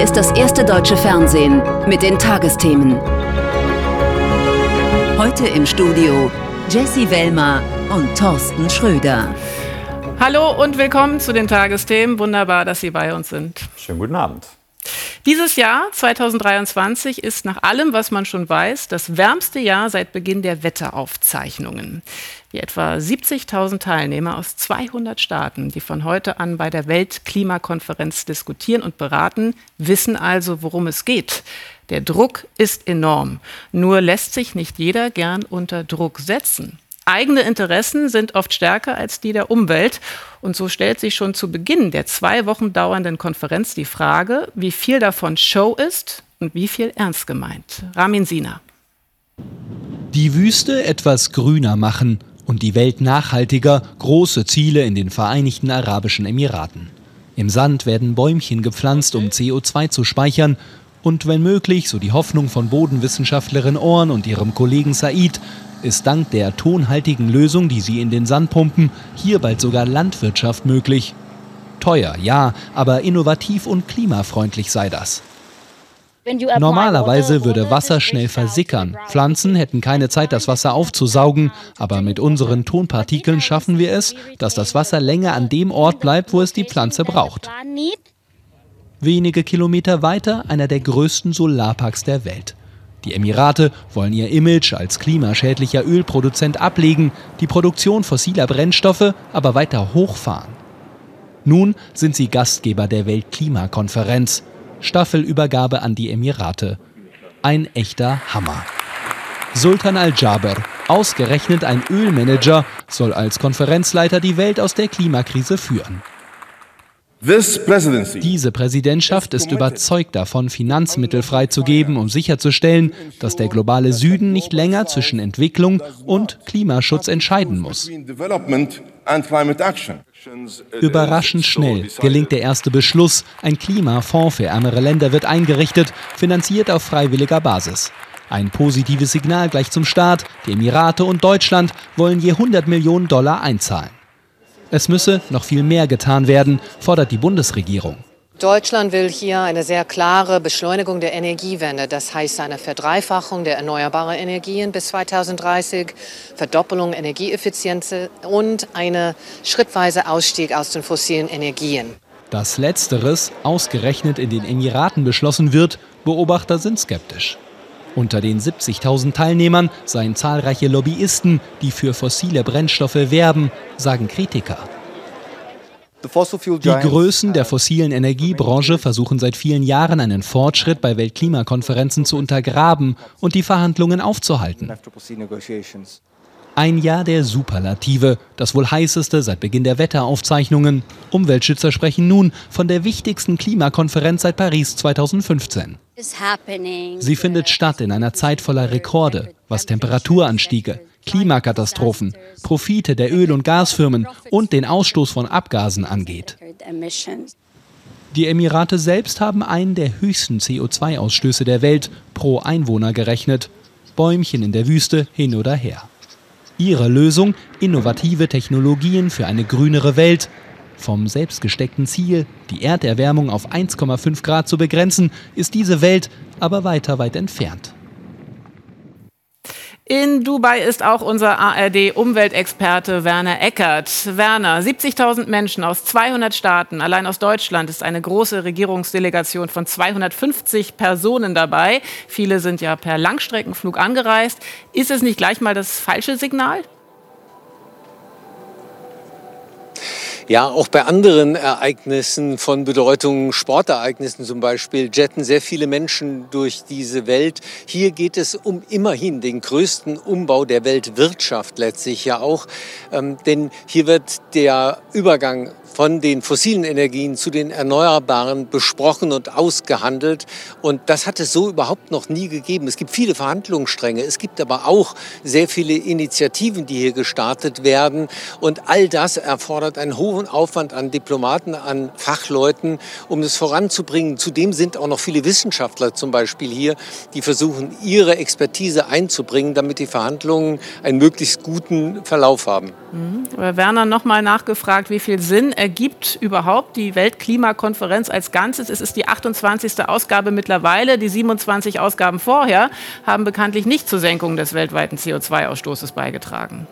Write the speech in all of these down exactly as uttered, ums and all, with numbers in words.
Hier ist das erste deutsche Fernsehen mit den Tagesthemen. Heute im Studio Jessie Wellmer und Thorsten Schröder. Hallo und willkommen zu den Tagesthemen. Wunderbar, dass Sie bei uns sind. Schönen guten Abend. Dieses Jahr, zweitausenddreiundzwanzig, ist nach allem, was man schon weiß, das wärmste Jahr seit Beginn der Wetteraufzeichnungen. Die etwa siebzigtausend Teilnehmer aus zweihundert Staaten, die von heute an bei der Weltklimakonferenz diskutieren und beraten, wissen also, worum es geht. Der Druck ist enorm. Nur lässt sich nicht jeder gern unter Druck setzen. Eigene Interessen sind oft stärker als die der Umwelt. Und so stellt sich schon zu Beginn der zwei Wochen dauernden Konferenz die Frage, wie viel davon Show ist und wie viel ernst gemeint. Ramin Sina. Die Wüste etwas grüner machen und die Welt nachhaltiger, große Ziele in den Vereinigten Arabischen Emiraten. Im Sand werden Bäumchen gepflanzt, um C O zwei zu speichern. Und wenn möglich, so die Hoffnung von Bodenwissenschaftlerin Orn und ihrem Kollegen Said, ist dank der tonhaltigen Lösung, die sie in den Sand pumpen, hier bald sogar Landwirtschaft möglich. Teuer, ja, aber innovativ und klimafreundlich sei das. Normalerweise würde Wasser schnell versickern. Pflanzen hätten keine Zeit, das Wasser aufzusaugen. Aber mit unseren Tonpartikeln schaffen wir es, dass das Wasser länger an dem Ort bleibt, wo es die Pflanze braucht. Wenige Kilometer weiter einer der größten Solarparks der Welt. Die Emirate wollen ihr Image als klimaschädlicher Ölproduzent ablegen, die Produktion fossiler Brennstoffe aber weiter hochfahren. Nun sind sie Gastgeber der Weltklimakonferenz. Staffelübergabe an die Emirate. Ein echter Hammer. Sultan Al-Jaber, ausgerechnet ein Ölmanager, soll als Konferenzleiter die Welt aus der Klimakrise führen. Diese Präsidentschaft ist überzeugt davon, Finanzmittel freizugeben, um sicherzustellen, dass der globale Süden nicht länger zwischen Entwicklung und Klimaschutz entscheiden muss. Überraschend schnell gelingt der erste Beschluss. Ein Klimafonds für ärmere Länder wird eingerichtet, finanziert auf freiwilliger Basis. Ein positives Signal gleich zum Start. Die Emirate und Deutschland wollen je hundert Millionen Dollar einzahlen. Es müsse noch viel mehr getan werden, fordert die Bundesregierung. Deutschland will hier eine sehr klare Beschleunigung der Energiewende. Das heißt eine Verdreifachung der erneuerbaren Energien bis zweitausenddreißig, Verdoppelung Energieeffizienz und eine schrittweise Ausstieg aus den fossilen Energien. Dass Letzteres ausgerechnet in den Emiraten beschlossen wird, Beobachter sind skeptisch. Unter den siebzigtausend Teilnehmern seien zahlreiche Lobbyisten, die für fossile Brennstoffe werben, sagen Kritiker. Die Größen der fossilen Energiebranche versuchen seit vielen Jahren einen Fortschritt bei Weltklimakonferenzen zu untergraben und die Verhandlungen aufzuhalten. Ein Jahr der Superlative, das wohl heißeste seit Beginn der Wetteraufzeichnungen. Umweltschützer sprechen nun von der wichtigsten Klimakonferenz seit Paris zweitausendfünfzehn. Sie findet statt in einer Zeit voller Rekorde, was Temperaturanstiege, Klimakatastrophen, Profite der Öl- und Gasfirmen und den Ausstoß von Abgasen angeht. Die Emirate selbst haben einen der höchsten C O zwei Ausstöße der Welt pro Einwohner gerechnet. Bäumchen in der Wüste hin oder her. Ihre Lösung: innovative Technologien für eine grünere Welt. Vom selbstgesteckten Ziel, die Erderwärmung auf eins Komma fünf Grad zu begrenzen, ist diese Welt aber weiter weit entfernt. In Dubai ist auch unser A R D-Umweltexperte Werner Eckert. Werner, siebzigtausend Menschen aus zweihundert Staaten, allein aus Deutschland ist eine große Regierungsdelegation von zweihundertfünfzig Personen dabei. Viele sind ja per Langstreckenflug angereist. Ist es nicht gleich mal das falsche Signal? Ja, auch bei anderen Ereignissen von Bedeutung, Sportereignissen zum Beispiel, jetten sehr viele Menschen durch diese Welt. Hier geht es um immerhin den größten Umbau der Weltwirtschaft letztlich ja auch. Ähm, denn hier wird der Übergang von den fossilen Energien zu den Erneuerbaren besprochen und ausgehandelt. Und das hat es so überhaupt noch nie gegeben. Es gibt viele Verhandlungsstränge, es gibt aber auch sehr viele Initiativen, die hier gestartet werden. Und all das erfordert ein hohes hohen Aufwand an Diplomaten, an Fachleuten, um es voranzubringen. Zudem sind auch noch viele Wissenschaftler zum Beispiel hier, die versuchen, ihre Expertise einzubringen, damit die Verhandlungen einen möglichst guten Verlauf haben. Mhm. Werner, nochmal nachgefragt, wie viel Sinn ergibt überhaupt die Weltklimakonferenz als Ganzes? Es ist die achtundzwanzigste Ausgabe mittlerweile. Die siebenundzwanzig Ausgaben vorher haben bekanntlich nicht zur Senkung des weltweiten C O zwei Ausstoßes beigetragen.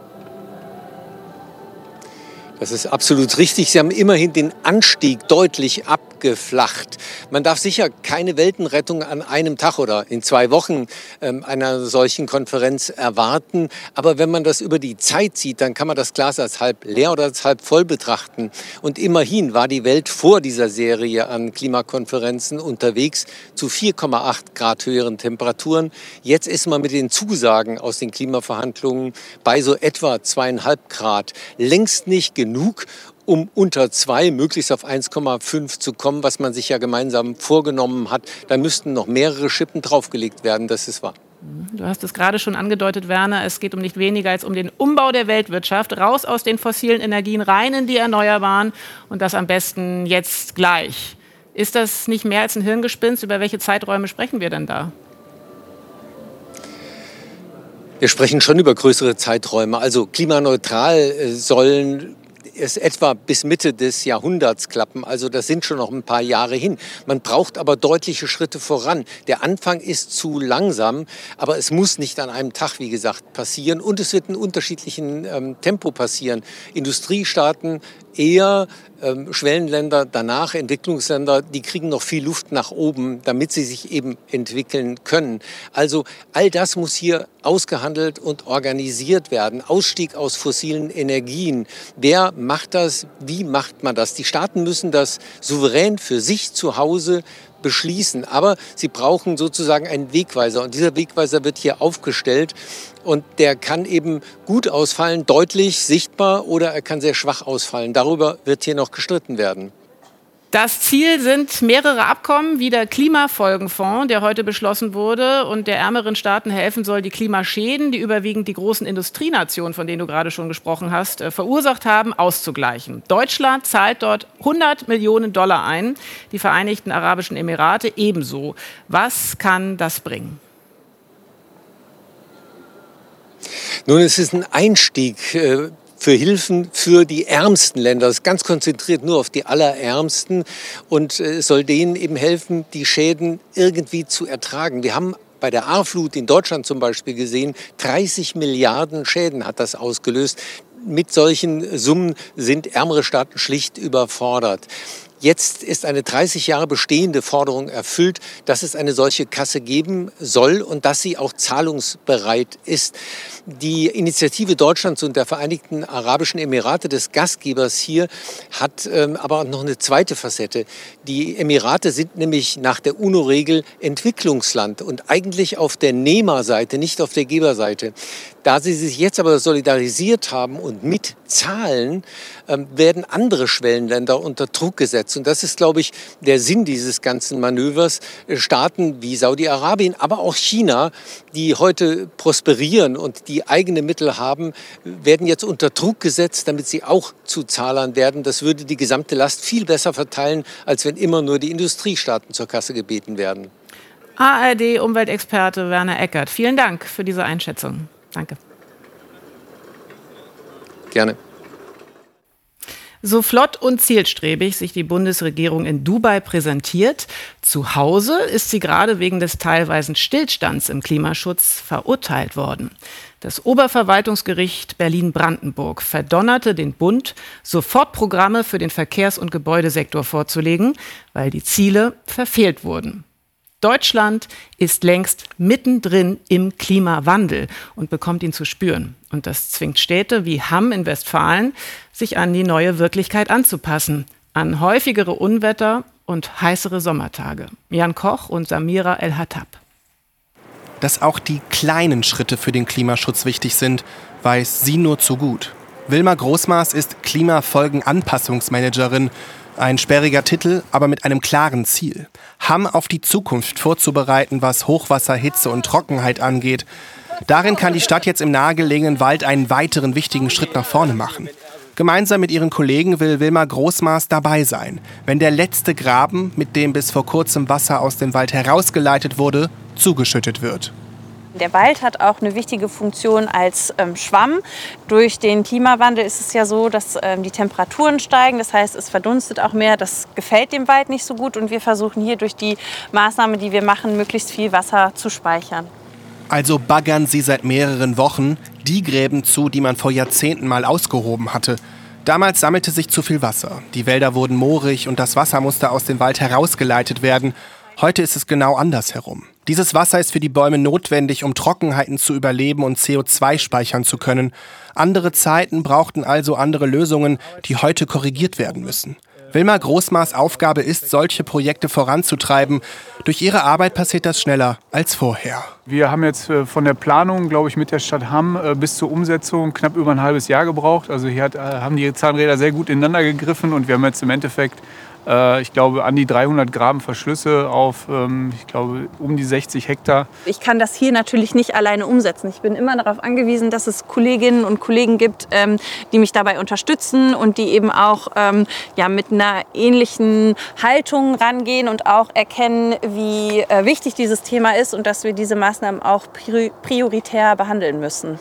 Das ist absolut richtig. Sie haben immerhin den Anstieg deutlich abgeflacht. Man darf sicher keine Weltenrettung an einem Tag oder in zwei Wochen ähm, einer solchen Konferenz erwarten. Aber wenn man das über die Zeit sieht, dann kann man das Glas als halb leer oder als halb voll betrachten. Und immerhin war die Welt vor dieser Serie an Klimakonferenzen unterwegs zu vier Komma acht Grad höheren Temperaturen. Jetzt ist man mit den Zusagen aus den Klimaverhandlungen bei so etwa zweieinhalb Grad. Längst nicht genug. genug, um unter zwei, möglichst auf eins Komma fünf zu kommen, was man sich ja gemeinsam vorgenommen hat. Da müssten noch mehrere Schippen draufgelegt werden, das ist wahr. Du hast es gerade schon angedeutet, Werner, es geht um nicht weniger als um den Umbau der Weltwirtschaft, raus aus den fossilen Energien, rein in die Erneuerbaren und das am besten jetzt gleich. Ist das nicht mehr als ein Hirngespinst? Über welche Zeiträume sprechen wir denn da? Wir sprechen schon über größere Zeiträume. Also klimaneutral sollen es etwa bis Mitte des Jahrhunderts klappen. Also das sind schon noch ein paar Jahre hin. Man braucht aber deutliche Schritte voran. Der Anfang ist zu langsam, aber es muss nicht an einem Tag, wie gesagt, passieren. Und es wird in unterschiedlichen ähm, Tempo passieren. Industriestaaten eher, ähm, Schwellenländer danach, Entwicklungsländer, die kriegen noch viel Luft nach oben, damit sie sich eben entwickeln können. Also all das muss hier ausgehandelt und organisiert werden. Ausstieg aus fossilen Energien. Wer macht das? Wie macht man das? Die Staaten müssen das souverän für sich zu Hause beschließen. Aber sie brauchen sozusagen einen Wegweiser. Und dieser Wegweiser wird hier aufgestellt. Und der kann eben gut ausfallen, deutlich, sichtbar, oder er kann sehr schwach ausfallen. Darüber wird hier noch gestritten werden. Das Ziel sind mehrere Abkommen, wie der Klimafolgenfonds, der heute beschlossen wurde und der ärmeren Staaten helfen soll, die Klimaschäden, die überwiegend die großen Industrienationen, von denen du gerade schon gesprochen hast, verursacht haben, auszugleichen. Deutschland zahlt dort hundert Millionen Dollar ein, die Vereinigten Arabischen Emirate ebenso. Was kann das bringen? Nun, es ist ein Einstieg äh für Hilfen für die ärmsten Länder. Das ist ganz konzentriert nur auf die allerärmsten und äh, soll denen eben helfen, die Schäden irgendwie zu ertragen. Wir haben bei der Ahrflut in Deutschland zum Beispiel gesehen, dreißig Milliarden Schäden hat das ausgelöst. Mit solchen Summen sind ärmere Staaten schlicht überfordert. Jetzt ist eine dreißig Jahre bestehende Forderung erfüllt, dass es eine solche Kasse geben soll und dass sie auch zahlungsbereit ist. Die Initiative Deutschlands und der Vereinigten Arabischen Emirate, des Gastgebers hier, hat ähm, aber noch eine zweite Facette. Die Emirate sind nämlich nach der UNO-Regel Entwicklungsland und eigentlich auf der Nehmerseite, nicht auf der Geberseite. Da sie sich jetzt aber solidarisiert haben und mitzahlen, ähm, werden andere Schwellenländer unter Druck gesetzt. Und das ist, glaube ich, der Sinn dieses ganzen Manövers. Staaten wie Saudi-Arabien, aber auch China, die heute prosperieren und die eigene Mittel haben, werden jetzt unter Druck gesetzt, damit sie auch zu Zahlern werden. Das würde die gesamte Last viel besser verteilen, als wenn immer nur die Industriestaaten zur Kasse gebeten werden. A R D-Umweltexperte Werner Eckert, vielen Dank für diese Einschätzung. Danke. Gerne. So flott und zielstrebig sich die Bundesregierung in Dubai präsentiert, zu Hause ist sie gerade wegen des teilweisen Stillstands im Klimaschutz verurteilt worden. Das Oberverwaltungsgericht Berlin-Brandenburg verdonnerte den Bund, sofort Programme für den Verkehrs- und Gebäudesektor vorzulegen, weil die Ziele verfehlt wurden. Deutschland ist längst mittendrin im Klimawandel und bekommt ihn zu spüren. Und das zwingt Städte wie Hamm in Westfalen, sich an die neue Wirklichkeit anzupassen, an häufigere Unwetter und heißere Sommertage. Jan Koch und Samira El-Hattab. Dass auch die kleinen Schritte für den Klimaschutz wichtig sind, weiß sie nur zu gut. Wilma Großmaß ist Klimafolgenanpassungsmanagerin. Ein sperriger Titel, aber mit einem klaren Ziel. Hamm auf die Zukunft vorzubereiten, was Hochwasser, Hitze und Trockenheit angeht. Darin kann die Stadt jetzt im nahegelegenen Wald einen weiteren wichtigen Schritt nach vorne machen. Gemeinsam mit ihren Kollegen will Wilma Großmaß dabei sein, wenn der letzte Graben, mit dem bis vor kurzem Wasser aus dem Wald herausgeleitet wurde, zugeschüttet wird. Der Wald hat auch eine wichtige Funktion als ähm, Schwamm. Durch den Klimawandel ist es ja so, dass ähm, die Temperaturen steigen. Das heißt, es verdunstet auch mehr. Das gefällt dem Wald nicht so gut. Und wir versuchen hier durch die Maßnahme, die wir machen, möglichst viel Wasser zu speichern. Also baggern sie seit mehreren Wochen die Gräben zu, die man vor Jahrzehnten mal ausgehoben hatte. Damals sammelte sich zu viel Wasser. Die Wälder wurden moorig und das Wasser musste aus dem Wald herausgeleitet werden. Heute ist es genau andersherum. Dieses Wasser ist für die Bäume notwendig, um Trockenheiten zu überleben und C O zwei speichern zu können. Andere Zeiten brauchten also andere Lösungen, die heute korrigiert werden müssen. Wilma Großmaß Aufgabe ist, solche Projekte voranzutreiben. Durch ihre Arbeit passiert das schneller als vorher. Wir haben jetzt von der Planung, glaube ich, mit der Stadt Hamm bis zur Umsetzung knapp über ein halbes Jahr gebraucht. Also hier hat, haben die Zahnräder sehr gut ineinander gegriffen und wir haben jetzt im Endeffekt, ich glaube, an die dreihundert Graben Verschlüsse auf, ich glaube, um die sechzig Hektar. Ich kann das hier natürlich nicht alleine umsetzen. Ich bin immer darauf angewiesen, dass es Kolleginnen und Kollegen gibt, die mich dabei unterstützen und die eben auch ja, mit einer ähnlichen Haltung rangehen und auch erkennen, wie wichtig dieses Thema ist und dass wir diese Maßnahmen auch prioritär behandeln müssen.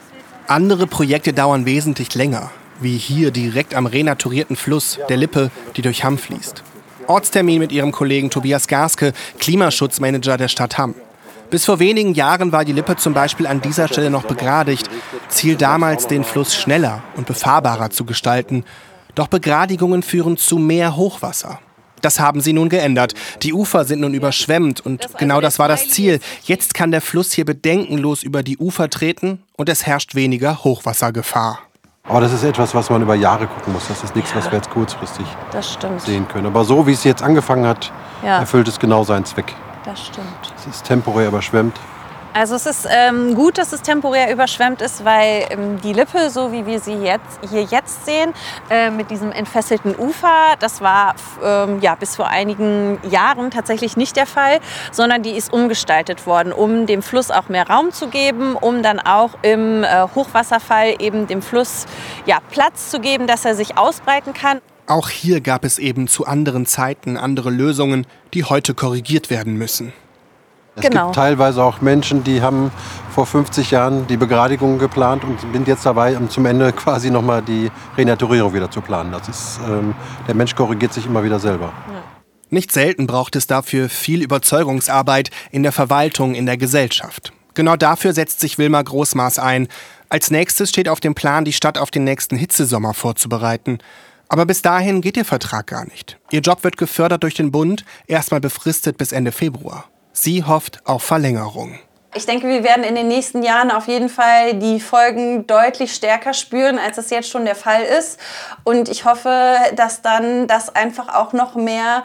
Andere Projekte dauern wesentlich länger. Wie hier direkt am renaturierten Fluss, der Lippe, die durch Hamm fließt. Ortstermin mit ihrem Kollegen Tobias Garske, Klimaschutzmanager der Stadt Hamm. Bis vor wenigen Jahren war die Lippe zum Beispiel an dieser Stelle noch begradigt. Ziel damals, den Fluss schneller und befahrbarer zu gestalten. Doch Begradigungen führen zu mehr Hochwasser. Das haben sie nun geändert. Die Ufer sind nun überschwemmt und genau das war das Ziel. Jetzt kann der Fluss hier bedenkenlos über die Ufer treten und es herrscht weniger Hochwassergefahr. Aber das ist etwas, was man über Jahre gucken muss. Das ist nichts, was wir jetzt kurzfristig das stimmt. sehen können. Aber so, wie es jetzt angefangen hat, ja. erfüllt es genau seinen Zweck. Das stimmt. Es ist temporär überschwemmt. Also es ist ähm, gut, dass es temporär überschwemmt ist, weil ähm, die Lippe, so wie wir sie jetzt, hier jetzt sehen, äh, mit diesem entfesselten Ufer, das war ähm, ja, bis vor einigen Jahren tatsächlich nicht der Fall, sondern die ist umgestaltet worden, um dem Fluss auch mehr Raum zu geben, um dann auch im äh, Hochwasserfall eben dem Fluss ja, Platz zu geben, dass er sich ausbreiten kann. Auch hier gab es eben zu anderen Zeiten andere Lösungen, die heute korrigiert werden müssen. Es Genau. gibt teilweise auch Menschen, die haben vor fünfzig Jahren die Begradigung geplant und sind jetzt dabei, um zum Ende quasi nochmal die Renaturierung wieder zu planen. Das ist, ähm, der Mensch korrigiert sich immer wieder selber. Ja. Nicht selten braucht es dafür viel Überzeugungsarbeit in der Verwaltung, in der Gesellschaft. Genau dafür setzt sich Wilma Großmaß ein. Als nächstes steht auf dem Plan, die Stadt auf den nächsten Hitzesommer vorzubereiten. Aber bis dahin geht ihr Vertrag gar nicht. Ihr Job wird gefördert durch den Bund, erstmal befristet bis Ende Februar. Sie hofft auf Verlängerung. Ich denke, wir werden in den nächsten Jahren auf jeden Fall die Folgen deutlich stärker spüren, als es jetzt schon der Fall ist. Und ich hoffe, dass dann das einfach auch noch mehr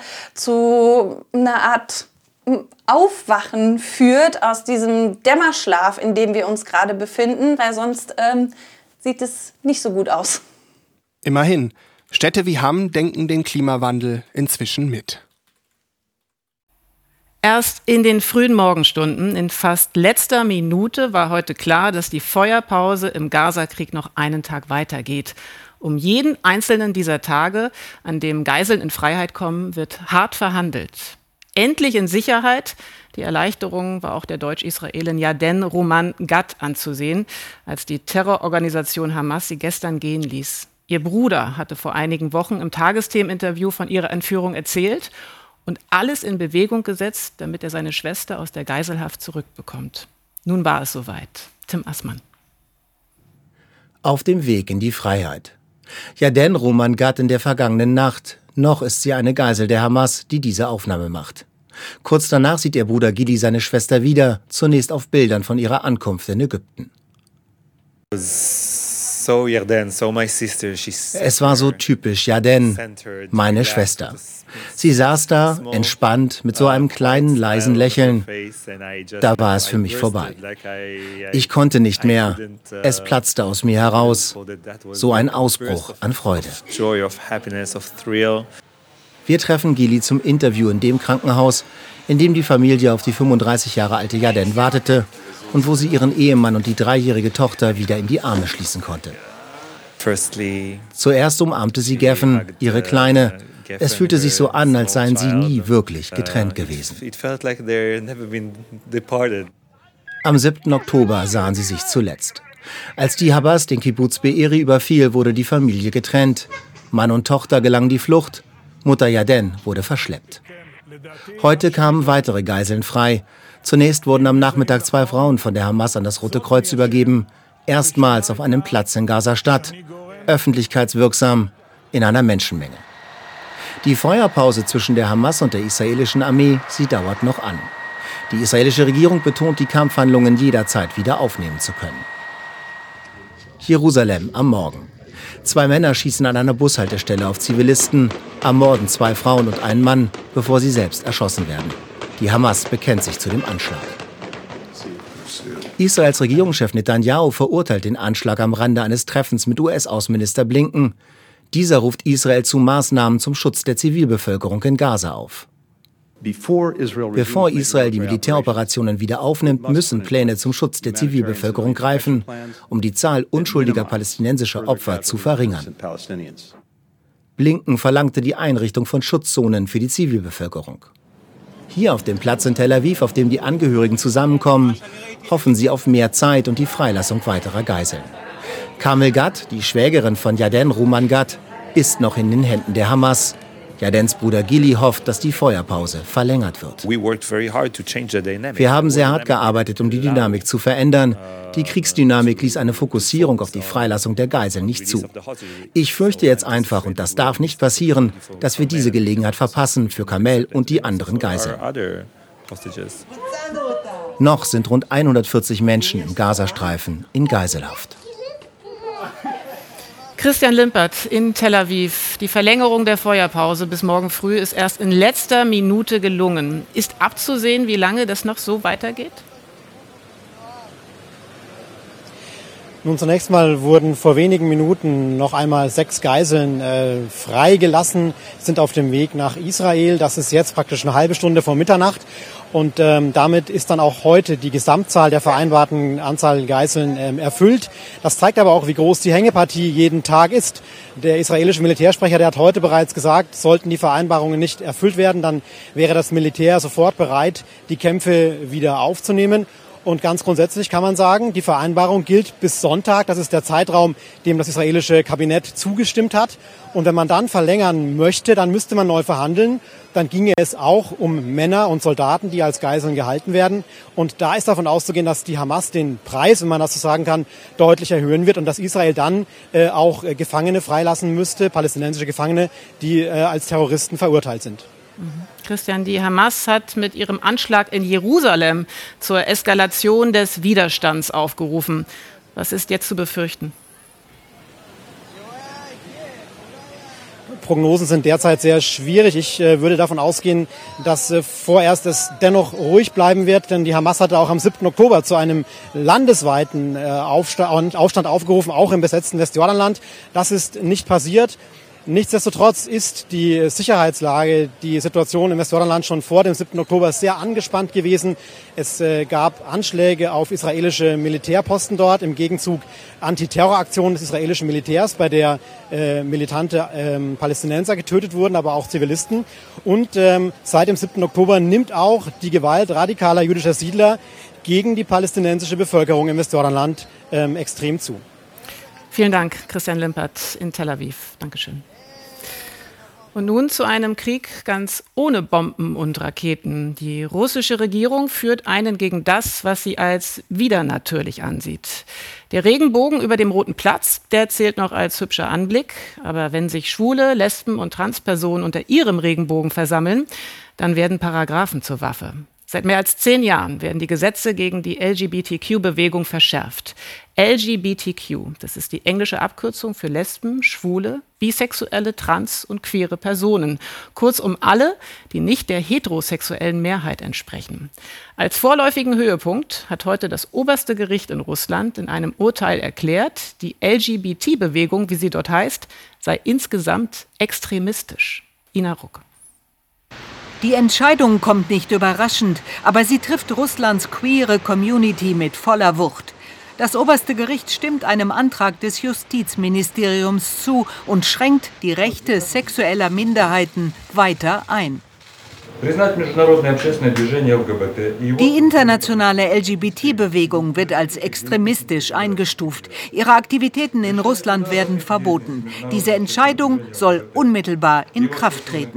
zu einer Art Aufwachen führt aus diesem Dämmerschlaf, in dem wir uns gerade befinden, weil sonst ähm, sieht es nicht so gut aus. Immerhin, Städte wie Hamm denken den Klimawandel inzwischen mit. Erst in den frühen Morgenstunden, in fast letzter Minute, war heute klar, dass die Feuerpause im Gazakrieg noch einen Tag weitergeht. Um jeden einzelnen dieser Tage, an dem Geiseln in Freiheit kommen, wird hart verhandelt. Endlich in Sicherheit. Die Erleichterung war auch der Deutsch-Israelin Yarden Roman Gat anzusehen, als die Terrororganisation Hamas sie gestern gehen ließ. Ihr Bruder hatte vor einigen Wochen im Tagesthemen-Interview von ihrer Entführung erzählt und alles in Bewegung gesetzt, damit er seine Schwester aus der Geiselhaft zurückbekommt. Nun war es soweit. Tim Assmann. Auf dem Weg in die Freiheit. Yarden Roman Gat in der vergangenen Nacht. Noch ist sie eine Geisel der Hamas, die diese Aufnahme macht. Kurz danach sieht ihr Bruder Gidi seine Schwester wieder, zunächst auf Bildern von ihrer Ankunft in Ägypten. Es war so typisch Yarden, meine Schwester. Sie saß da, entspannt, mit so einem kleinen, leisen Lächeln. Da war es für mich vorbei. Ich konnte nicht mehr. Es platzte aus mir heraus. So ein Ausbruch an Freude. Wir treffen Gili zum Interview in dem Krankenhaus, in dem die Familie auf die fünfunddreißig Jahre alte Yarden wartete und wo sie ihren Ehemann und die dreijährige Tochter wieder in die Arme schließen konnte. Zuerst umarmte sie Geffen, ihre Kleine. Es fühlte sich so an, als seien sie nie wirklich getrennt gewesen. Am siebten Oktober sahen sie sich zuletzt. Als die Hamas den Kibbuz Be'eri überfiel, wurde die Familie getrennt. Mann und Tochter gelang die Flucht. Mutter Yaden wurde verschleppt. Heute kamen weitere Geiseln frei. Zunächst wurden am Nachmittag zwei Frauen von der Hamas an das Rote Kreuz übergeben. Erstmals auf einem Platz in Gaza-Stadt. Öffentlichkeitswirksam in einer Menschenmenge. Die Feuerpause zwischen der Hamas und der israelischen Armee, sie dauert noch an. Die israelische Regierung betont, die Kampfhandlungen jederzeit wieder aufnehmen zu können. Jerusalem am Morgen. Zwei Männer schießen an einer Bushaltestelle auf Zivilisten, ermorden zwei Frauen und einen Mann, bevor sie selbst erschossen werden. Die Hamas bekennt sich zu dem Anschlag. Israels Regierungschef Netanyahu verurteilt den Anschlag am Rande eines Treffens mit U S-Außenminister Blinken. Dieser ruft Israel zu Maßnahmen zum Schutz der Zivilbevölkerung in Gaza auf. Bevor Israel die Militäroperationen wieder aufnimmt, müssen Pläne zum Schutz der Zivilbevölkerung greifen, um die Zahl unschuldiger palästinensischer Opfer zu verringern. Blinken verlangte die Einrichtung von Schutzzonen für die Zivilbevölkerung. Hier auf dem Platz in Tel Aviv, auf dem die Angehörigen zusammenkommen, hoffen sie auf mehr Zeit und die Freilassung weiterer Geiseln. Carmel Gad, die Schwägerin von Yaden Ruman Gad, ist noch in den Händen der Hamas. Yadens Bruder Gili hofft, dass die Feuerpause verlängert wird. Wir haben sehr hart gearbeitet, um die Dynamik zu verändern. Die Kriegsdynamik ließ eine Fokussierung auf die Freilassung der Geiseln nicht zu. Ich fürchte jetzt einfach, und das darf nicht passieren, dass wir diese Gelegenheit verpassen für Carmel und die anderen Geiseln. Noch sind rund hundertvierzig Menschen im Gazastreifen in Geiselhaft. Christian Limpert in Tel Aviv. Die Verlängerung der Feuerpause bis morgen früh ist erst in letzter Minute gelungen. Ist abzusehen, wie lange das noch so weitergeht? Nun, zunächst mal wurden vor wenigen Minuten noch einmal sechs Geiseln äh, freigelassen, sind auf dem Weg nach Israel. Das ist jetzt praktisch eine halbe Stunde vor Mitternacht. Und ähm, damit ist dann auch heute die Gesamtzahl der vereinbarten Anzahl Geiseln ähm, erfüllt. Das zeigt aber auch, wie groß die Hängepartie jeden Tag ist. Der israelische Militärsprecher, der hat heute bereits gesagt, sollten die Vereinbarungen nicht erfüllt werden, dann wäre das Militär sofort bereit, die Kämpfe wieder aufzunehmen. Und ganz grundsätzlich kann man sagen, die Vereinbarung gilt bis Sonntag. Das ist der Zeitraum, dem das israelische Kabinett zugestimmt hat. Und wenn man dann verlängern möchte, dann müsste man neu verhandeln. Dann ginge es auch um Männer und Soldaten, die als Geiseln gehalten werden. Und da ist davon auszugehen, dass die Hamas den Preis, wenn man das so sagen kann, deutlich erhöhen wird und dass Israel dann äh, auch äh, Gefangene freilassen müsste, palästinensische Gefangene, die äh, als Terroristen verurteilt sind. Christian, die Hamas hat mit ihrem Anschlag in Jerusalem zur Eskalation des Widerstands aufgerufen. Was ist jetzt zu befürchten? Prognosen sind derzeit sehr schwierig. Ich äh, würde davon ausgehen, dass äh, vorerst es dennoch ruhig bleiben wird, denn die Hamas hatte auch am siebten Oktober zu einem landesweiten äh, Aufstand, Aufstand aufgerufen, auch im besetzten Westjordanland. Das ist nicht passiert. Nichtsdestotrotz ist die Sicherheitslage, die Situation im Westjordanland schon vor dem siebten Oktober sehr angespannt gewesen. Es äh, gab Anschläge auf israelische Militärposten dort, im Gegenzug Antiterroraktionen des israelischen Militärs, bei der äh, militante ähm, Palästinenser getötet wurden, aber auch Zivilisten. Und ähm, seit dem siebten Oktober nimmt auch die Gewalt radikaler jüdischer Siedler gegen die palästinensische Bevölkerung im Westjordanland ähm, extrem zu. Vielen Dank, Christian Limpert in Tel Aviv. Dankeschön. Und nun zu einem Krieg ganz ohne Bomben und Raketen. Die russische Regierung führt einen gegen das, was sie als widernatürlich ansieht. Der Regenbogen über dem Roten Platz, der zählt noch als hübscher Anblick. Aber wenn sich Schwule, Lesben und Transpersonen unter ihrem Regenbogen versammeln, dann werden Paragraphen zur Waffe. Seit mehr als zehn Jahren werden die Gesetze gegen die L G B T Q-Bewegung verschärft. L G B T Q, das ist die englische Abkürzung für Lesben, Schwule, bisexuelle, trans- und queere Personen. Kurzum alle, die nicht der heterosexuellen Mehrheit entsprechen. Als vorläufigen Höhepunkt hat heute das oberste Gericht in Russland in einem Urteil erklärt, die L G B T-Bewegung, wie sie dort heißt, sei insgesamt extremistisch. Ina Ruck. Die Entscheidung kommt nicht überraschend, aber sie trifft Russlands queere Community mit voller Wucht. Das oberste Gericht stimmt einem Antrag des Justizministeriums zu und schränkt die Rechte sexueller Minderheiten weiter ein. Die internationale L G B T-Bewegung wird als extremistisch eingestuft. Ihre Aktivitäten in Russland werden verboten. Diese Entscheidung soll unmittelbar in Kraft treten.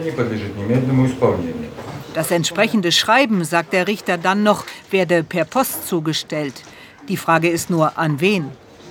Das entsprechende Schreiben, sagt der Richter dann noch, werde per Post zugestellt. Die Frage ist nur, an wen?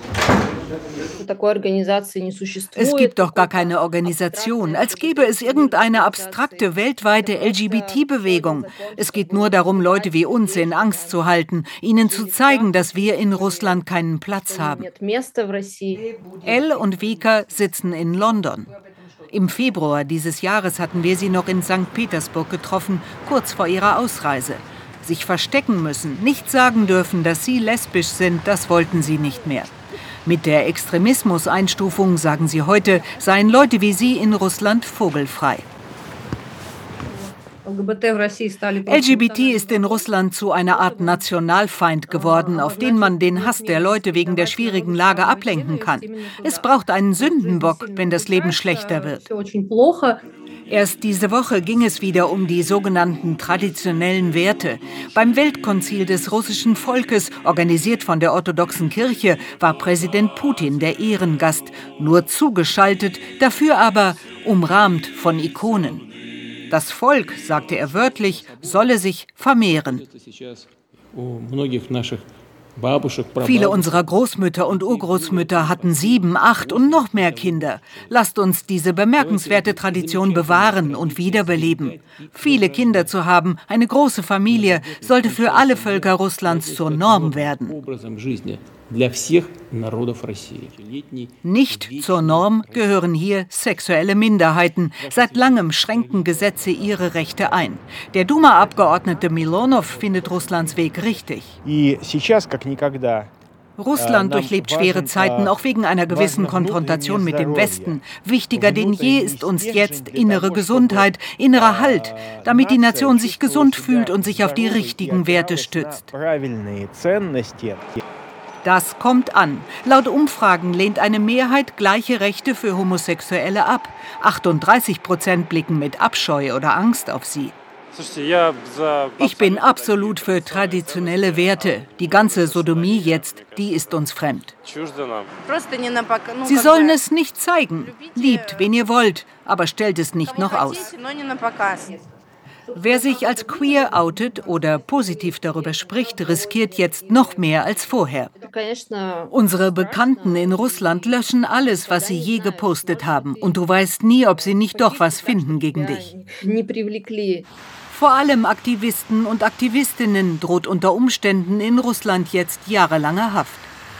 Es gibt doch gar keine Organisation, als gäbe es irgendeine abstrakte weltweite L G B T-Bewegung. Es geht nur darum, Leute wie uns in Angst zu halten, ihnen zu zeigen, dass wir in Russland keinen Platz haben. Elle und Vika sitzen in London. Im Februar dieses Jahres hatten wir sie noch in Sankt Petersburg getroffen, kurz vor ihrer Ausreise. Sich verstecken müssen, nicht sagen dürfen, dass sie lesbisch sind, das wollten sie nicht mehr. Mit der Extremismuseinstufung, sagen sie heute, seien Leute wie sie in Russland vogelfrei. L G B T ist in Russland zu einer Art Nationalfeind geworden, auf den man den Hass der Leute wegen der schwierigen Lage ablenken kann. Es braucht einen Sündenbock, wenn das Leben schlechter wird. Erst diese Woche ging es wieder um die sogenannten traditionellen Werte. Beim Weltkonzil des russischen Volkes, organisiert von der orthodoxen Kirche, war Präsident Putin der Ehrengast, nur zugeschaltet, dafür aber umrahmt von Ikonen. Das Volk, sagte er wörtlich, solle sich vermehren. Viele unserer Großmütter und Urgroßmütter hatten sieben, acht und noch mehr Kinder. Lasst uns diese bemerkenswerte Tradition bewahren und wiederbeleben. Viele Kinder zu haben, eine große Familie, sollte für alle Völker Russlands zur Norm werden. Nicht zur Norm gehören hier sexuelle Minderheiten. Seit langem schränken Gesetze ihre Rechte ein. Der Duma-Abgeordnete Milonov findet Russlands Weg richtig. Russland durchlebt schwere Zeiten, auch wegen einer gewissen Konfrontation mit dem Westen. Wichtiger denn je ist uns jetzt innere Gesundheit, innerer Halt, damit die Nation sich gesund fühlt und sich auf die richtigen Werte stützt. Das kommt an. Laut Umfragen lehnt eine Mehrheit gleiche Rechte für Homosexuelle ab. achtunddreißig Prozent blicken mit Abscheu oder Angst auf sie. Ich bin absolut für traditionelle Werte. Die ganze Sodomie jetzt, die ist uns fremd. Sie sollen es nicht zeigen. Liebt, wen ihr wollt, aber stellt es nicht noch aus. Wer sich als queer outet oder positiv darüber spricht, riskiert jetzt noch mehr als vorher. Unsere Bekannten in Russland löschen alles, was sie je gepostet haben. Und du weißt nie, ob sie nicht doch was finden gegen dich. Vor allem Aktivisten und Aktivistinnen droht unter Umständen in Russland jetzt jahrelange Haft.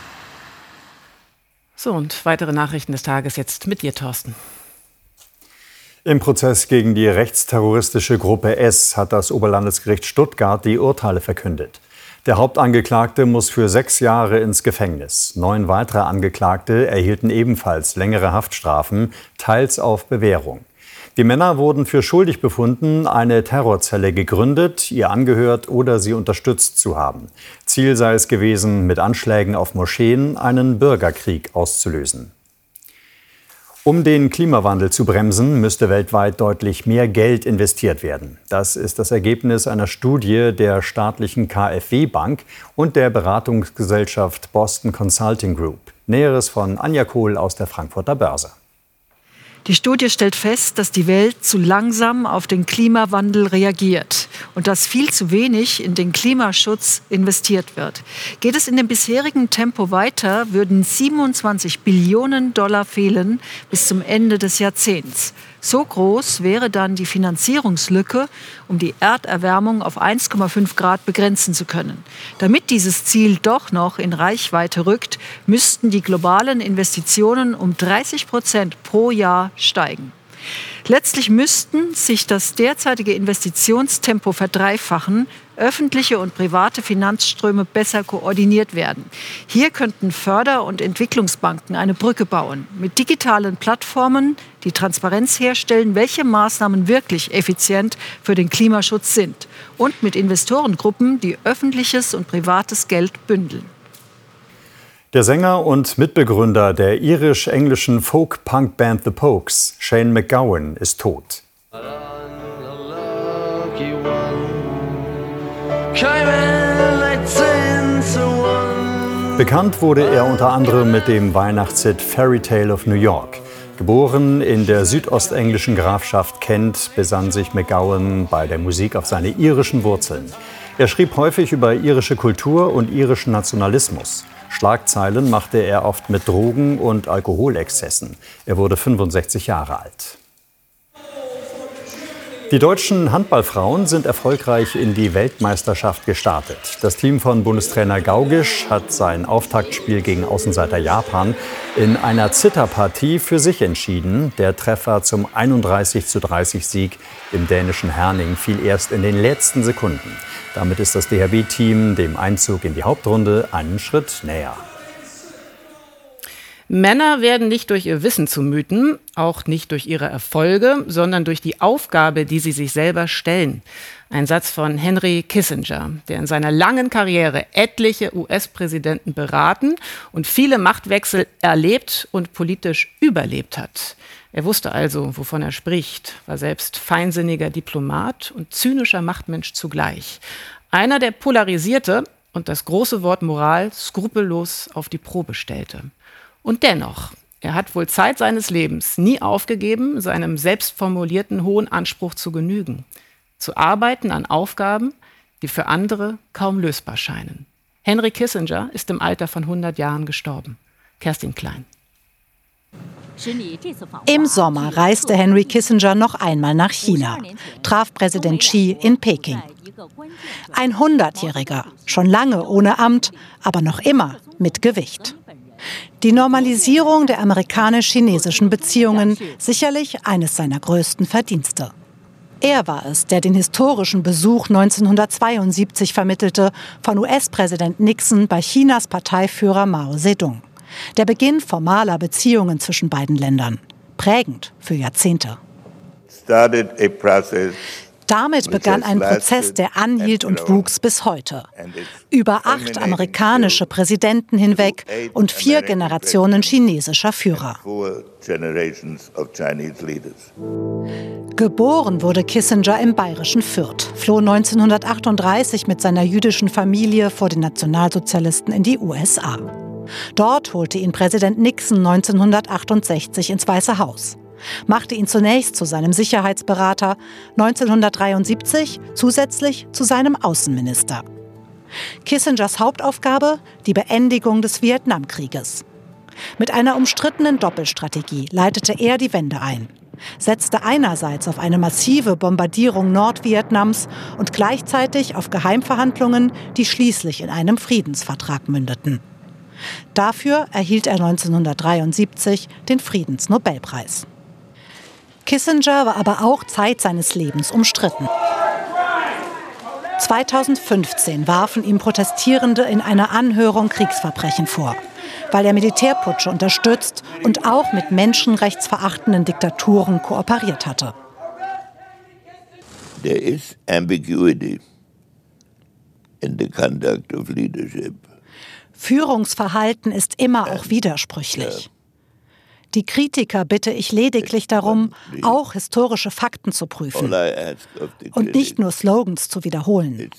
So, und weitere Nachrichten des Tages jetzt mit dir, Thorsten. Im Prozess gegen die rechtsterroristische Gruppe S hat das Oberlandesgericht Stuttgart die Urteile verkündet. Der Hauptangeklagte muss für sechs Jahre ins Gefängnis. Neun weitere Angeklagte erhielten ebenfalls längere Haftstrafen, teils auf Bewährung. Die Männer wurden für schuldig befunden, eine Terrorzelle gegründet, ihr angehört oder sie unterstützt zu haben. Ziel sei es gewesen, mit Anschlägen auf Moscheen einen Bürgerkrieg auszulösen. Um den Klimawandel zu bremsen, müsste weltweit deutlich mehr Geld investiert werden. Das ist das Ergebnis einer Studie der staatlichen K f W-Bank und der Beratungsgesellschaft Boston Consulting Group. Näheres von Anja Kohl aus der Frankfurter Börse. Die Studie stellt fest, dass die Welt zu langsam auf den Klimawandel reagiert und dass viel zu wenig in den Klimaschutz investiert wird. Geht es in dem bisherigen Tempo weiter, würden siebenundzwanzig Billionen Dollar fehlen bis zum Ende des Jahrzehnts. So groß wäre dann die Finanzierungslücke, um die Erderwärmung auf eins Komma fünf Grad begrenzen zu können. Damit dieses Ziel doch noch in Reichweite rückt, müssten die globalen Investitionen um dreißig Prozent pro Jahr steigen. Letztlich müssten sich das derzeitige Investitionstempo verdreifachen, öffentliche und private Finanzströme besser koordiniert werden. Hier könnten Förder- und Entwicklungsbanken eine Brücke bauen, mit digitalen Plattformen, die Transparenz herstellen, welche Maßnahmen wirklich effizient für den Klimaschutz sind, und mit Investorengruppen, die öffentliches und privates Geld bündeln. Der Sänger und Mitbegründer der irisch-englischen Folk-Punk-Band The Pogues, Shane MacGowan, ist tot. Bekannt wurde er unter anderem mit dem Weihnachtshit Fairy Tale of New York. Geboren in der südostenglischen Grafschaft Kent, besann sich MacGowan bei der Musik auf seine irischen Wurzeln. Er schrieb häufig über irische Kultur und irischen Nationalismus. Schlagzeilen machte er oft mit Drogen- und Alkoholexzessen. Er wurde fünfundsechzig Jahre alt. Die deutschen Handballfrauen sind erfolgreich in die Weltmeisterschaft gestartet. Das Team von Bundestrainer Gaugisch hat sein Auftaktspiel gegen Außenseiter Japan in einer Zitterpartie für sich entschieden. Der Treffer zum einunddreißig zu dreißig Sieg im dänischen Herning fiel erst in den letzten Sekunden. Damit ist das D H B-Team dem Einzug in die Hauptrunde einen Schritt näher. Männer werden nicht durch ihr Wissen zu Mythen, auch nicht durch ihre Erfolge, sondern durch die Aufgabe, die sie sich selber stellen. Ein Satz von Henry Kissinger, der in seiner langen Karriere etliche U S-Präsidenten beraten und viele Machtwechsel erlebt und politisch überlebt hat. Er wusste also, wovon er spricht, war selbst feinsinniger Diplomat und zynischer Machtmensch zugleich. Einer, der polarisierte und das große Wort Moral skrupellos auf die Probe stellte. Und dennoch, er hat wohl Zeit seines Lebens nie aufgegeben, seinem selbstformulierten hohen Anspruch zu genügen. Zu arbeiten an Aufgaben, die für andere kaum lösbar scheinen. Henry Kissinger ist im Alter von hundert Jahren gestorben. Kerstin Klein. Im Sommer reiste Henry Kissinger noch einmal nach China, traf Präsident Xi in Peking. Ein Hundertjähriger, schon lange ohne Amt, aber noch immer mit Gewicht. Die Normalisierung der amerikanisch-chinesischen Beziehungen, sicherlich eines seiner größten Verdienste. Er war es, der den historischen Besuch neunzehnhundertzweiundsiebzig vermittelte von U S-Präsident Nixon bei Chinas Parteiführer Mao Zedong. Der Beginn formaler Beziehungen zwischen beiden Ländern. Prägend für Jahrzehnte. Damit begann ein Prozess, der anhielt und wuchs bis heute. Über acht amerikanische Präsidenten hinweg und vier Generationen chinesischer Führer. Geboren wurde Kissinger im bayerischen Fürth, floh neunzehnhundertachtunddreißig mit seiner jüdischen Familie vor den Nationalsozialisten in die U S A. Dort holte ihn Präsident Nixon neunzehnhundertachtundsechzig ins Weiße Haus. Machte ihn zunächst zu seinem Sicherheitsberater, neunzehnhundertdreiundsiebzig zusätzlich zu seinem Außenminister. Kissingers Hauptaufgabe: die Beendigung des Vietnamkrieges. Mit einer umstrittenen Doppelstrategie leitete er die Wende ein, setzte einerseits auf eine massive Bombardierung Nordvietnams und gleichzeitig auf Geheimverhandlungen, die schließlich in einem Friedensvertrag mündeten. Dafür erhielt er neunzehnhundertdreiundsiebzig den Friedensnobelpreis. Kissinger war aber auch Zeit seines Lebens umstritten. zweitausendfünfzehn warfen ihm Protestierende in einer Anhörung Kriegsverbrechen vor, weil er Militärputsche unterstützt und auch mit menschenrechtsverachtenden Diktaturen kooperiert hatte. There is ambiguity in the conduct of leadership. Führungsverhalten ist immer auch widersprüchlich. Die Kritiker bitte ich lediglich darum, auch historische Fakten zu prüfen und nicht nur Slogans zu wiederholen.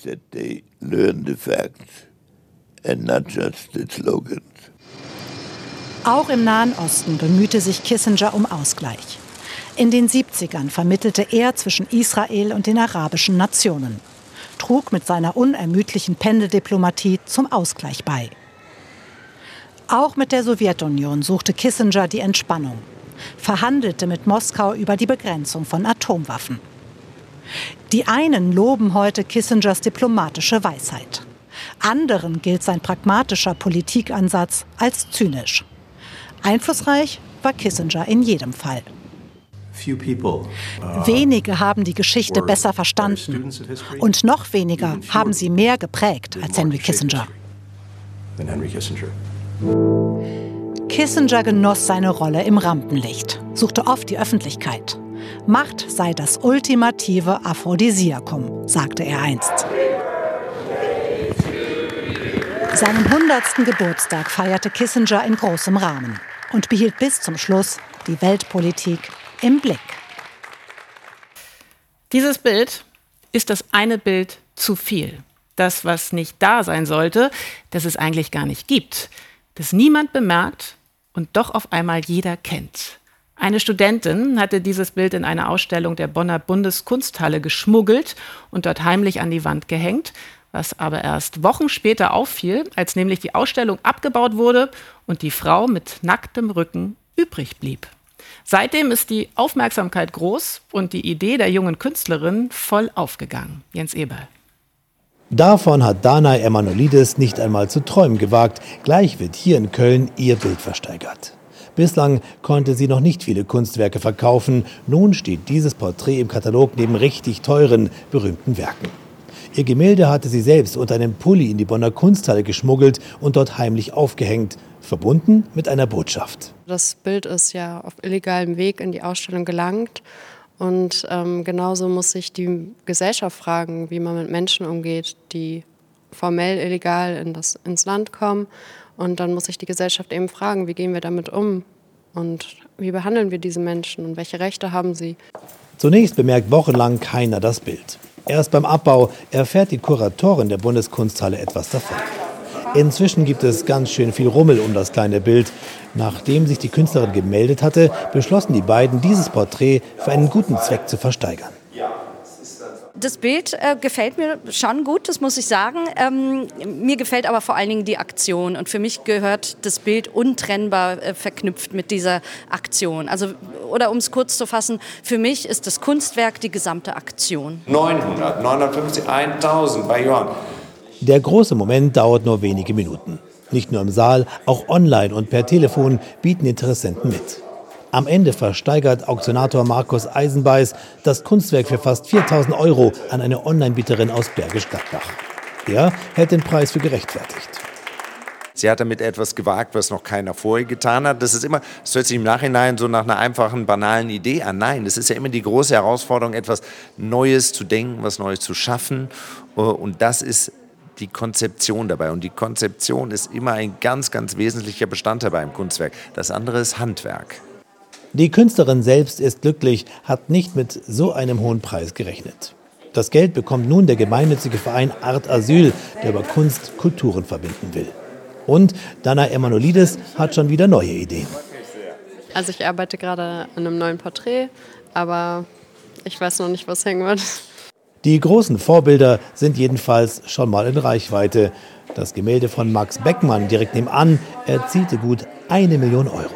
Auch im Nahen Osten bemühte sich Kissinger um Ausgleich. In den siebzigern vermittelte er zwischen Israel und den arabischen Nationen, trug mit seiner unermüdlichen Pendeldiplomatie zum Ausgleich bei. Auch mit der Sowjetunion suchte Kissinger die Entspannung, verhandelte mit Moskau über die Begrenzung von Atomwaffen. Die einen loben heute Kissingers diplomatische Weisheit. Anderen gilt sein pragmatischer Politikansatz als zynisch. Einflussreich war Kissinger in jedem Fall. Wenige haben die Geschichte besser verstanden und noch weniger haben sie mehr geprägt als Henry Kissinger. Kissinger genoss seine Rolle im Rampenlicht, suchte oft die Öffentlichkeit. Macht sei das ultimative Aphrodisiakum, sagte er einst. Seinen hundertsten Geburtstag feierte Kissinger in großem Rahmen und behielt bis zum Schluss die Weltpolitik im Blick. Dieses Bild ist das eine Bild zu viel. Das, was nicht da sein sollte, das es eigentlich gar nicht gibt. Das niemand bemerkt und doch auf einmal jeder kennt. Eine Studentin hatte dieses Bild in eine Ausstellung der Bonner Bundeskunsthalle geschmuggelt und dort heimlich an die Wand gehängt, was aber erst Wochen später auffiel, als nämlich die Ausstellung abgebaut wurde und die Frau mit nacktem Rücken übrig blieb. Seitdem ist die Aufmerksamkeit groß und die Idee der jungen Künstlerin voll aufgegangen. Jens Eberl. Davon hat Danai Emanuelidis nicht einmal zu träumen gewagt. Gleich wird hier in Köln ihr Bild versteigert. Bislang konnte sie noch nicht viele Kunstwerke verkaufen. Nun steht dieses Porträt im Katalog neben richtig teuren, berühmten Werken. Ihr Gemälde hatte sie selbst unter einem Pulli in die Bonner Kunsthalle geschmuggelt und dort heimlich aufgehängt, verbunden mit einer Botschaft. Das Bild ist ja auf illegalem Weg in die Ausstellung gelangt. Und ähm, genauso muss sich die Gesellschaft fragen, wie man mit Menschen umgeht, die formell illegal in das, ins Land kommen. Und dann muss sich die Gesellschaft eben fragen, wie gehen wir damit um und wie behandeln wir diese Menschen und welche Rechte haben sie. Zunächst bemerkt wochenlang keiner das Bild. Erst beim Abbau erfährt die Kuratorin der Bundeskunsthalle etwas davon. Inzwischen gibt es ganz schön viel Rummel um das kleine Bild. Nachdem sich die Künstlerin gemeldet hatte, beschlossen die beiden, dieses Porträt für einen guten Zweck zu versteigern. Das Bild äh, gefällt mir schon gut, das muss ich sagen. Ähm, mir gefällt aber vor allen Dingen die Aktion. Und für mich gehört das Bild untrennbar äh, verknüpft mit dieser Aktion. Also, oder um es kurz zu fassen, für mich ist das Kunstwerk die gesamte Aktion. neunhundert, neunhundertfünfzig, tausend bei Johann. Der große Moment dauert nur wenige Minuten. Nicht nur im Saal, auch online und per Telefon bieten Interessenten mit. Am Ende versteigert Auktionator Markus Eisenbeiß das Kunstwerk für fast viertausend Euro an eine Online-Bieterin aus Bergisch Gladbach. Er hält den Preis für gerechtfertigt. Sie hat damit etwas gewagt, was noch keiner vorher getan hat. Das ist immer, das hört sich im Nachhinein so nach einer einfachen, banalen Idee an. Nein, das ist ja immer die große Herausforderung, etwas Neues zu denken, was Neues zu schaffen. Und das ist die Konzeption dabei. Und die Konzeption ist immer ein ganz, ganz wesentlicher Bestandteil beim Kunstwerk. Das andere ist Handwerk. Die Künstlerin selbst ist glücklich, hat nicht mit so einem hohen Preis gerechnet. Das Geld bekommt nun der gemeinnützige Verein Art Asyl, der über Kunst Kulturen verbinden will. Und Danai Emanuelidis hat schon wieder neue Ideen. Also ich arbeite gerade an einem neuen Porträt, aber ich weiß noch nicht, was hängen wird. Die großen Vorbilder sind jedenfalls schon mal in Reichweite. Das Gemälde von Max Beckmann direkt nebenan erzielte gut eine Million Euro.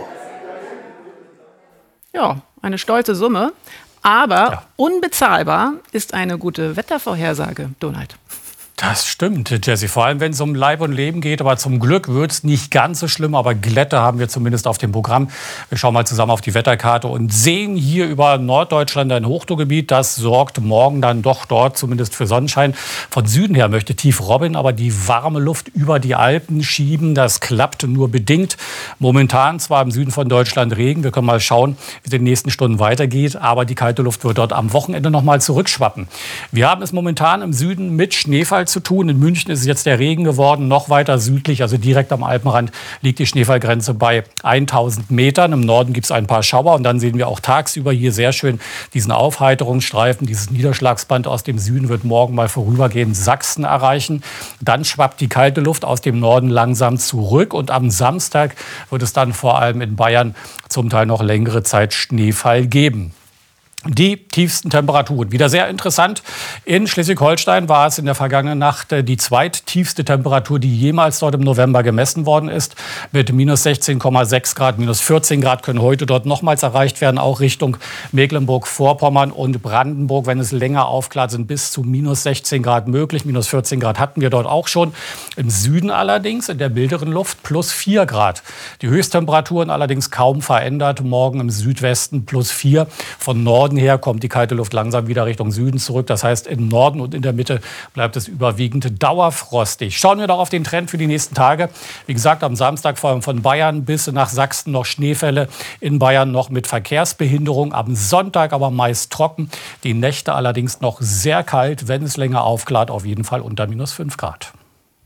Ja, eine stolze Summe. Aber ja. Unbezahlbar ist eine gute Wettervorhersage, Donald. Das stimmt, Jessie. Vor allem, wenn es um Leib und Leben geht. Aber zum Glück wird es nicht ganz so schlimm. Aber Glätte haben wir zumindest auf dem Programm. Wir schauen mal zusammen auf die Wetterkarte und sehen hier über Norddeutschland ein Hochdruckgebiet. Das sorgt morgen dann doch dort zumindest für Sonnenschein. Von Süden her möchte Tief Robin aber die warme Luft über die Alpen schieben. Das klappt nur bedingt. Momentan zwar im Süden von Deutschland Regen. Wir können mal schauen, wie es in den nächsten Stunden weitergeht. Aber die kalte Luft wird dort am Wochenende noch mal zurückschwappen. Wir haben es momentan im Süden mit Schneefall zu tun. In München ist es jetzt der Regen geworden, noch weiter südlich, also direkt am Alpenrand, liegt die Schneefallgrenze bei tausend Metern. Im Norden gibt es ein paar Schauer und dann sehen wir auch tagsüber hier sehr schön diesen Aufheiterungsstreifen. Dieses Niederschlagsband aus dem Süden wird morgen mal vorübergehend Sachsen erreichen. Dann schwappt die kalte Luft aus dem Norden langsam zurück und am Samstag wird es dann vor allem in Bayern zum Teil noch längere Zeit Schneefall geben. Die tiefsten Temperaturen. Wieder sehr interessant. In Schleswig-Holstein war es in der vergangenen Nacht die zweittiefste Temperatur, die jemals dort im November gemessen worden ist. Mit minus sechzehn Komma sechs Grad, minus vierzehn Grad können heute dort nochmals erreicht werden. Auch Richtung Mecklenburg-Vorpommern und Brandenburg, wenn es länger aufklart, sind bis zu minus sechzehn Grad möglich. Minus vierzehn Grad hatten wir dort auch schon. Im Süden allerdings, in der milderen Luft, plus vier Grad. Die Höchsttemperaturen allerdings kaum verändert. Morgen im Südwesten plus vier. Von Norden her kommt die kalte Luft langsam wieder Richtung Süden zurück. Das heißt, im Norden und in der Mitte bleibt es überwiegend dauerfrostig. Schauen wir doch auf den Trend für die nächsten Tage. Wie gesagt, am Samstag vor allem von Bayern bis nach Sachsen noch Schneefälle. In Bayern noch mit Verkehrsbehinderung. Am Sonntag aber meist trocken. Die Nächte allerdings noch sehr kalt, wenn es länger aufklart. Auf jeden Fall unter minus fünf Grad.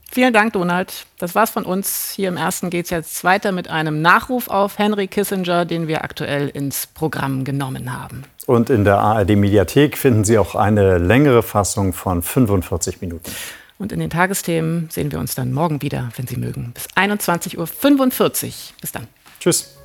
Vielen Dank, Donald. Das war's von uns. Hier im Ersten geht es jetzt weiter mit einem Nachruf auf Henry Kissinger, den wir aktuell ins Programm genommen haben. Und in der A R D-Mediathek finden Sie auch eine längere Fassung von fünfundvierzig Minuten. Und in den Tagesthemen sehen wir uns dann morgen wieder, wenn Sie mögen. Bis einundzwanzig Uhr fünfundvierzig. Bis dann. Tschüss.